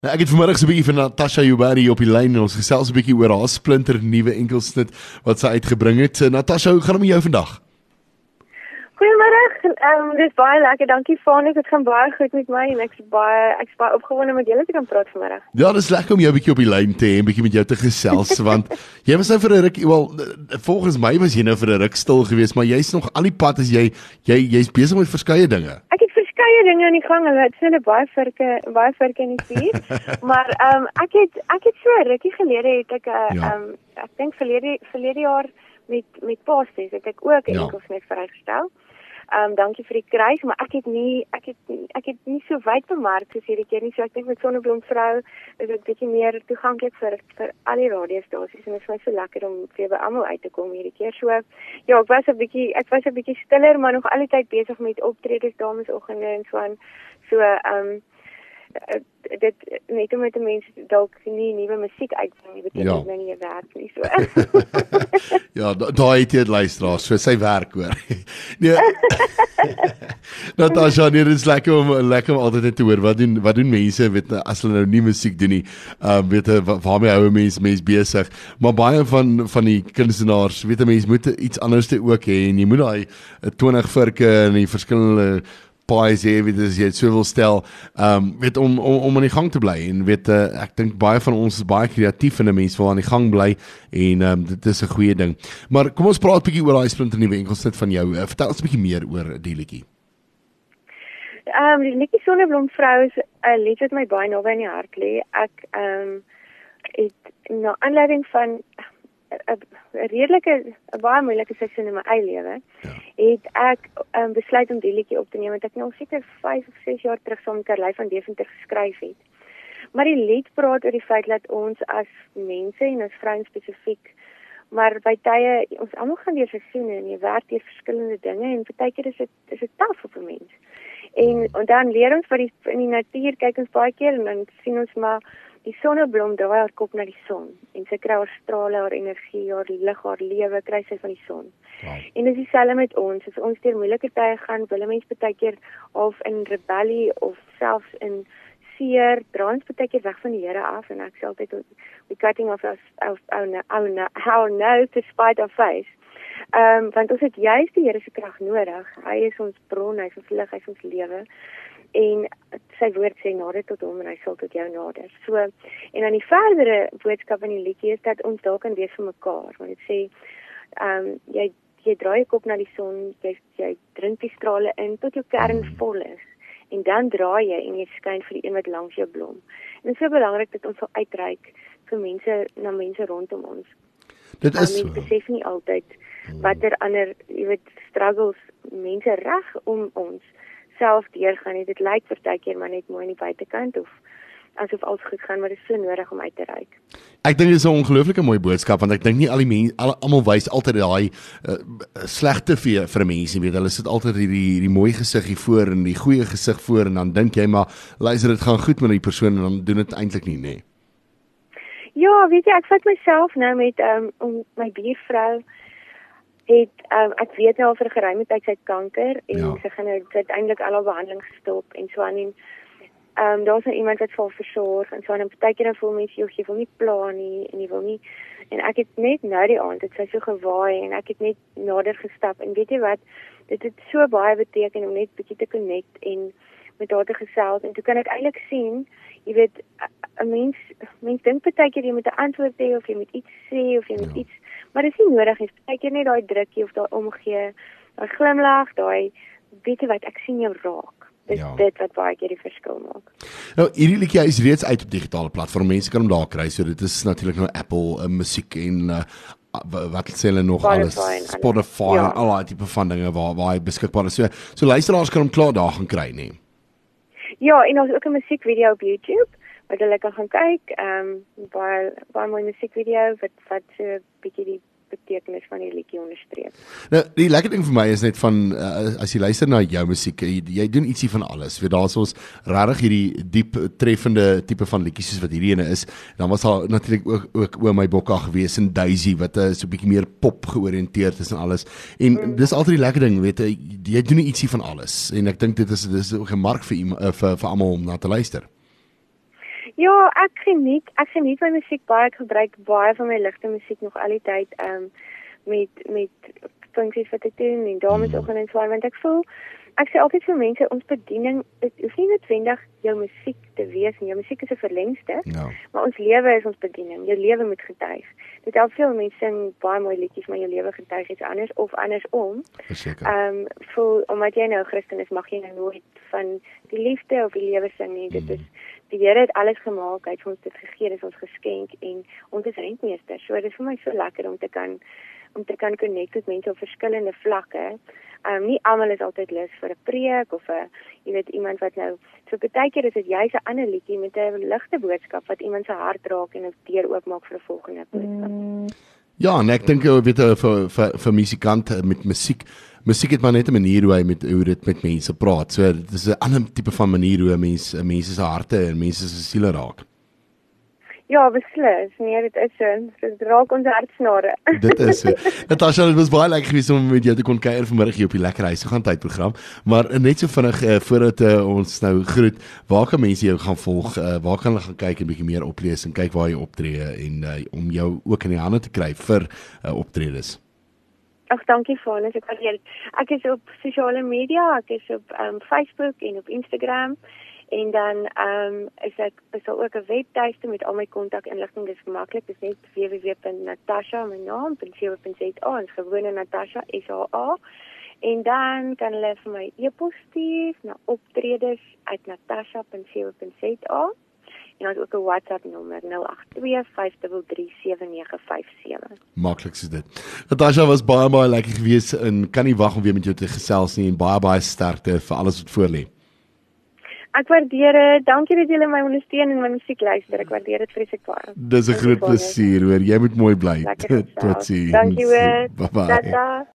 Nou, ek het vanmiddag so 'n bietjie van Natasha Joubert op die lyn en ons gesels 'n bietjie oor haar splinter nuwe enkelsnit wat sy uitgebring het. Natasha, hoe gaan dit met jou vandag? Goeiemôre. Dis baie lekker. Dankie Fanie. Dit gaan baie goed met my en ek's baie opgewonde om met julle te kan praat vanmiddag. Ja, dis lekker om jou 'n bietjie op die lyn te hê en 'n bietjie met jou te gesels want jy was nou vir 'n ruk, volgens my was jy nou vir 'n ruk stil geweest, maar jy's nog al die pad as jy's besig met verskeie dinge. Ek het verskeie dinge aan die gang. Hulle het hulle baie virke in die vuur. Maar ek het so 'n rukkie gelede het ek ek dink verlede jaar met Paasfees het ek ook 'n enkelsnit vrygestel. Dankie vir die kruis, maar ek het nie so wyd bemark soos hierdie keer nie. So ek dink met Sonneblomvrou is dit bietjie meer toeganklik vir al die radiostasies en dit is my so lekker om weer by almal uit te kom hierdie keer. So ja, ek was 'n bietjie stiller, maar nog al die tyd besig met optredes, damesoggende en so aan. So dit net om met mense dalk nie nuwe musiek uitbring nie, beteken nou nie werk nie so. Ja, daai het jy luisteraars, so sy werk hoor. Nee. Natasha, dit is lekker om altyd net te hoor wat doen mense weet as hulle nou nie musiek doen nie. Weet waarmee hou mense besig, maar baie van die kunstenaars, weet 'n mens moet iets anders te ook hê en jy moet daai 20 virke en die verskillende paais hê, weet as jy dit so wil stel, weet om aan die gang te bly en weet ek dink baie van ons is baie kreatief en 'n mens wil aan die gang bly en dit is 'n goeie ding. Maar kom ons praat 'n bietjie oor daai splinter nuwe enkelsnit van jou. Vertel ons 'n bietjie meer oor die liedjie. Die liedjie Sonneblomvrou is 'n lied wat my baie naby aan die hart lê. Ek het na aanleiding van 'n baie moeilike seisoen in my eie lewe, het ek besluit om die liedjie op te neem, want ek nou seker 5 of 6 jaar terug saam met Carly van Deventer geskryf het. Maar die lied praat oor die feit dat ons as mense en as vrouens spesifiek, maar by tye, ons almal gaan deur seisoene en jy werk deur verskillende dinge en partykeer is dit taaf op 'n mens. En dan leer ons in die natuur, kyk ons baie keer en dan sien ons maar die sonneblom draai haar kop na die son en sy kry haar strale, haar energie, haar lig, haar lewe kry sy van die son. Wow. En dis dieselfde met ons. As ons deur moeilike tye gaan, wil mense baie keer of in rebellie of selfs in seer, draai ons baie keer weg van die Here af en ek sê altyd we cutting off our nose to spite our face. Want ons het juist die Here se krag nodig. Hy is ons bron, hy is ons lig, hy is ons lewe. En sy woord sê nader tot hom en hy sal tot jou nader. So, en dan die verdere boodskap in die liedjie is dat ons daar kan wees vir mekaar. Want dit sê, jy draai jou kop na die son, jy drink die strale in tot jou kern vol is. En dan draai jy en jy skyn vir die een wat langs jou blom. En dit is so belangrik dat ons sal uitreik vir mense rondom ons. Dit is mense besef nie altyd watter ander, struggles mense reg om ons self deurgaan nie. Dit lyk partykeer maar net mooi aan die buitekant of asof alles goed gaan, maar dit is so nodig om uit te reik. Ek dink dit is 'n ongelooflike mooi boodskap want ek dink nie almal wys altyd daai slegte vir mense, weet hulle sit altyd hierdie mooi gesig hier voor en die goeie gesig voor en dan dink jy maar luister dit gaan goed met die persoon en dan doen dit eintlik nie, nê. Ja, weet jy, ek vat myself nou met my buurvrou het ek weet nou al vir 'n geruime tyd sy het kanker en sy gaan nou uiteindelik al haar behandeling gestop en so aan en daar's nou iemand wat vir haar versorg en so aan en partykeer dan voel mense jy wil nie pla nie en jy wil nie en ek het net nou die aand het sy so gewaai en ek het net nader gestap en weet jy wat dit het so baie beteken om net bietjie te connect en met haar te gesels en toe kan ek eintlik sien jy weet 'n mens dink partykeer jy moet 'n antwoord hê of jy moet iets sê of jy moet iets maar dit is nie nodig nie. Partykeer net daai drukkie of daai omgee, daai glimlag, daai weet jy wat ek sien jou raak. Dis dit wat baie keer die verskil maak. Nou hierdie liedjie is reeds uit op digitale platforms. Mense kan hom daar kry. So dit is natuurlik nou Apple musiek en wat sê hulle nog Spotify en al daai tipe van dinge waar hy beskikbaar is. So luisteraars kan hom klaar daar gaan kry, nee. Ja, en ons ook 'n musiekvideo op YouTube wat hulle kan gaan kyk. Baie mooi musiekvideo wat so 'n bietjie die betekenis van die liedjie onderstreep. Nou, die lekker ding vir my is net van as jy luister na jou musiek, jy doen ietsie van alles. Weet daar's ons regtig hierdie diep treffende tipe van liedjies soos wat hierdie ene is. Dan was daar natuurlik ook oor my bokka gewees en Daisy wat so 'n bietjie meer pop georiënteerd is en alles. En dis altyd die lekker ding, weet jy doen ietsie van alles. En ek dink dit is ook 'n mark vir almal om na te luister. Ja, ek geniet my musiek baie. Ek gebruik baie van my ligte musiek nog al die tyd met funksies wat ek doen en damesoggend en so aan, want ek sê altyd vir mense, ons bediening, dit hoef nie noodwendig jou musiek te wees nie. Jou musiek is 'n verlengste, maar ons lewe is ons bediening. Jou lewe moet getuig. Dit help veel mense sing baie mooi liedjies, maar jou lewe getuig iets anders of andersom. Verseker. Omdat jy nou Christen is, mag jy nou nooit van die liefde of die lewe sing nie. Dit is die Here het alles gemaak, hy het vir ons dit gegee, dit is ons geskenk en ons is rentmeester. So dit is vir my so lekker om te kan connect met mense op verskillende vlakke. Nie almal is altyd lus vir 'n preek of iemand wat nou so partykeer is dit juist 'n ander liedjie met 'n ligte boodskap wat iemand se hart raak en 'n deur oopmaak vir 'n volgende boodskap. Ja, en ek dink vir musikante met musiek het maar net 'n manier hoe dit met mense praat. So dit is 'n ander tipe van manier hoe mense se harte en mense se siele raak. Ja, beslis. Nee, dit is so. Dit raak ons hartsnare. Dit is so. Natasha, dit was baie lekker geweest om met jou te kon kuier vanmiddag hier op die Lekker Huis gaan tydprogram. Maar net so vinnig voordat ons nou groet, waar kan mense jou gaan volg? Waar kan hulle gaan kyk en bietjie meer oplees en kyk waar jy optree en om jou ook in die hande te kry vir optredes? Ag, dankie Vanus. Ek is op sosiale media, ek is op Facebook en op Instagram. En dan is daar ook 'n webtuiste met al my kontakinligting. Dis maklik, dis net www.natasha, my naam.co.za, en gewone Natasha SHA. En dan kan hulle vir my e-pos stuur na optredes@natasha.co.za. En ons ook 'n WhatsApp nommer 082 533 7957. Maklik is dit. Natasha, was baie lekker geweest en kan nie wag om weer met jou te gesels nie en baie sterkte vir alles wat voorlê. Ek waardeer dit. Dankie dat julle my ondersteun en my musiek luister. Ek waardeer dit vreeslik baie. Dis 'n groot plesier, hoor. Jy moet mooi bly. Tot ziens. Dankie hoor. Bye bye. Tata.